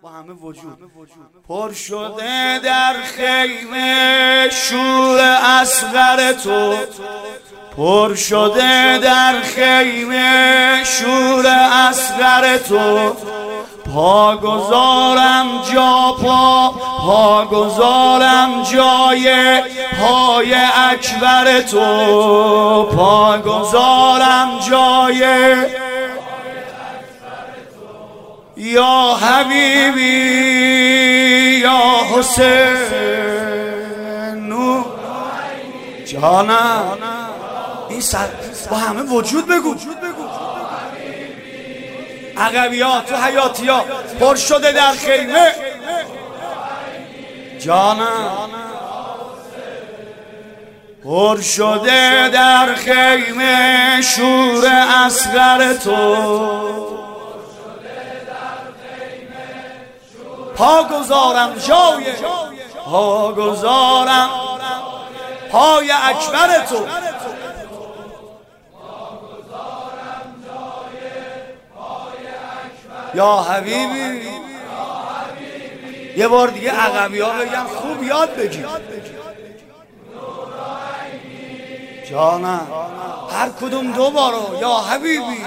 با همه وجود پر شده در خیمه شور اصغر تو، پر شده در خیمه شور اصغر تو. پا گذارم پا گذارم جای پای اکبر تو، پا گذارم جای یا حبیبی یا حسین جانم. این سر با همه وجود بگو. عقبیات و حیاتیات پر شده در خیمه جانم، پر شده در خیمه شور اصغر تو. پا گذارم جای پا گذارم پای اکبر تو، یا حبیبی. یه بار دیگه عقبی ها بگم خوب یاد بگیر جانم، هر کدوم دو بارو یا حبیبی.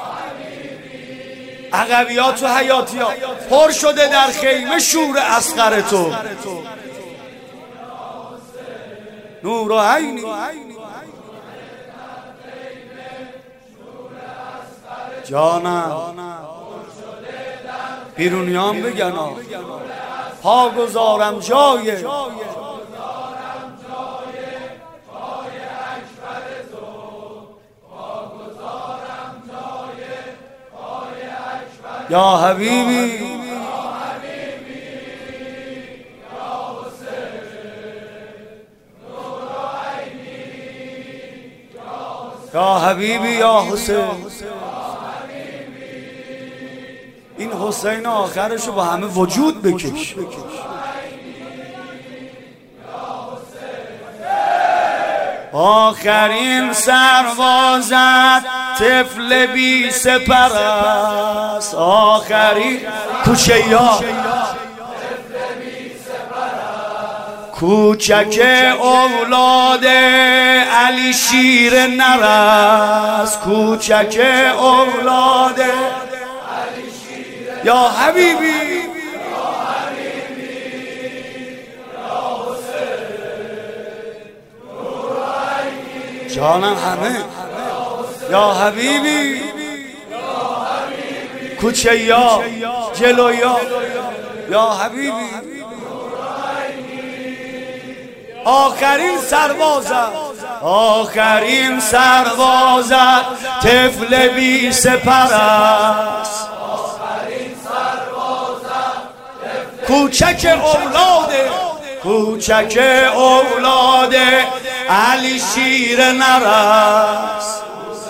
عقبیات و حیاتیات پر شده در خیمه شور اصغر تو، نور و عینی جانم. بیرونیان بگن پا گذارم جای یا حبیبی یا حبیبی یا حسین. این حسین آخرشو با همه وجود بکش. آخرین سربازت طفل بی سپرست، آخرین کوچه یا کوچک اولاد علی شیر نرست، کوچک اولاد یا حبیبی جانم همه یا حبیبی. کوچه یا جلو یا حبیبی. آخرین سربازت طفل بی سپرست، کوچک اولاد علی شیر نرست،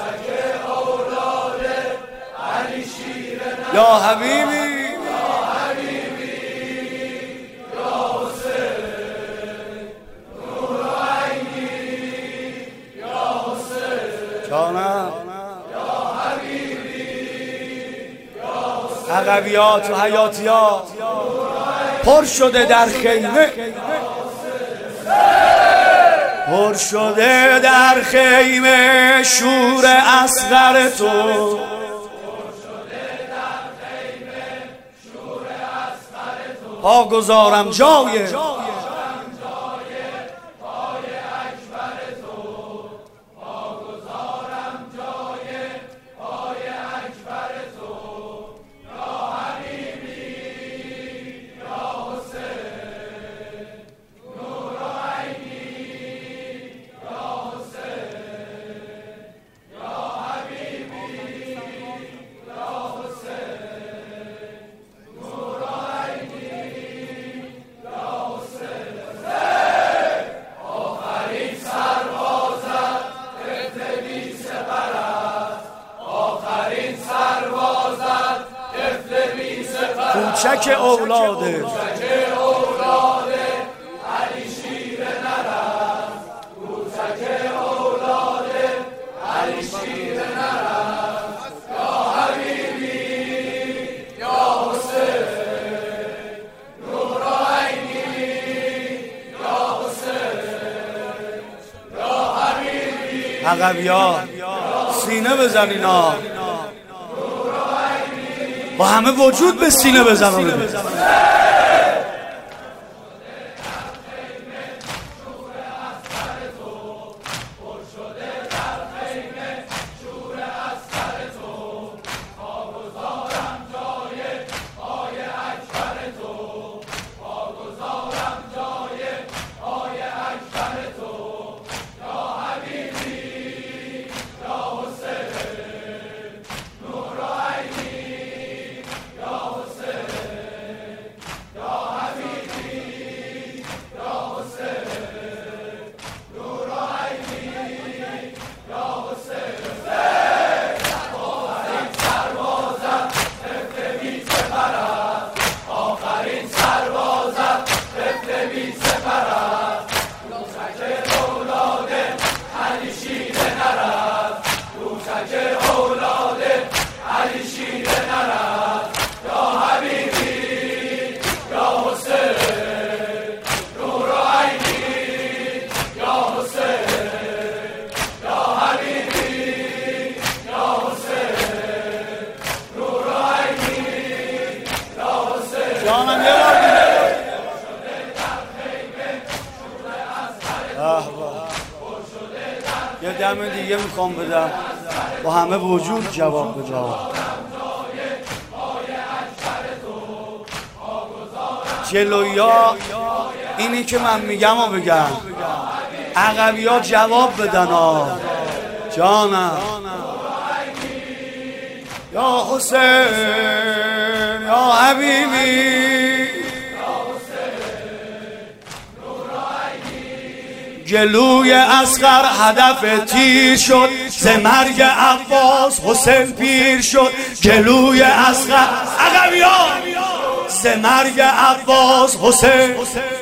یا حبیبی جانم. عقبیات و حیاتیات پر شده در خیمه، پر شده در خیمه شور اصغر تو. پا گذارم جای کوچک اولاد علی شیر نرست، کوچک اولاد علی شیر نرست، یا حبیبی یا حسین. عقبیا سینه بزنینا، با همه وجود به سینه بزن. جانم یه دم دیگه میخوام بدم، با همه وجود جواب بدم. جلویا اینی که من میگم و بگم، عقبیا جواب بدن. جانم یا حسین یا حبیبی، جلوی اصغر هدف تیر شد، ز مرگ عباس حسین پیر شد. جلوی اصغر عقبیا، ز مرگ عباس حسین